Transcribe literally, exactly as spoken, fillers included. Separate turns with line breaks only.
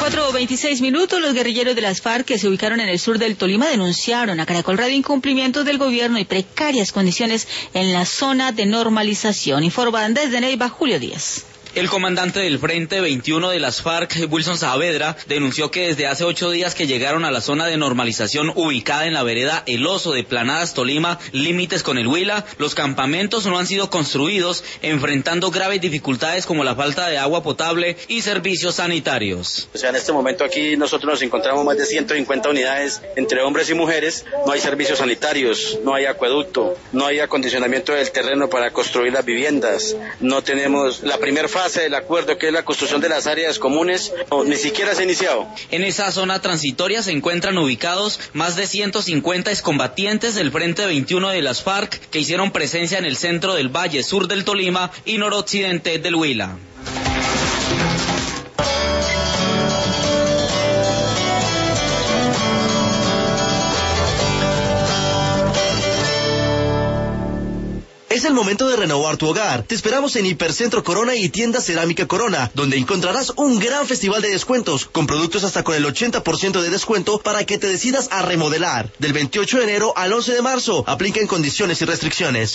cuatro veintiséis minutos, los guerrilleros de las FARC que se ubicaron en el sur del Tolima denunciaron a Caracol Radio incumplimientos del gobierno y precarias condiciones en la zona de normalización. Informan desde Neiva, Julio Díaz.
El comandante del Frente veintiuno de las FARC, Wilson Saavedra, denunció que desde hace ocho días que llegaron a la zona de normalización ubicada en la vereda El Oso de Planadas, Tolima, límites con el Huila, los campamentos no han sido construidos, enfrentando graves dificultades como la falta de agua potable y servicios sanitarios.
O sea, en este momento aquí nosotros nos encontramos más de ciento cincuenta unidades entre hombres y mujeres, no hay servicios sanitarios, no hay acueducto, no hay acondicionamiento del terreno para construir las viviendas, no tenemos la primera fase del acuerdo, que es la construcción de las áreas comunes, no, ni siquiera se ha iniciado.
En esa zona transitoria se encuentran ubicados más de ciento cincuenta excombatientes del Frente veintiuno de las FARC que hicieron presencia en el centro del Valle Sur del Tolima y noroccidente del Huila.
Es el momento de renovar tu hogar. Te esperamos en Hipercentro Corona y Tienda Cerámica Corona, donde encontrarás un gran festival de descuentos, con productos hasta con el ochenta por ciento de descuento para que te decidas a remodelar. Del veintiocho de enero al once de marzo, aplica en condiciones y restricciones.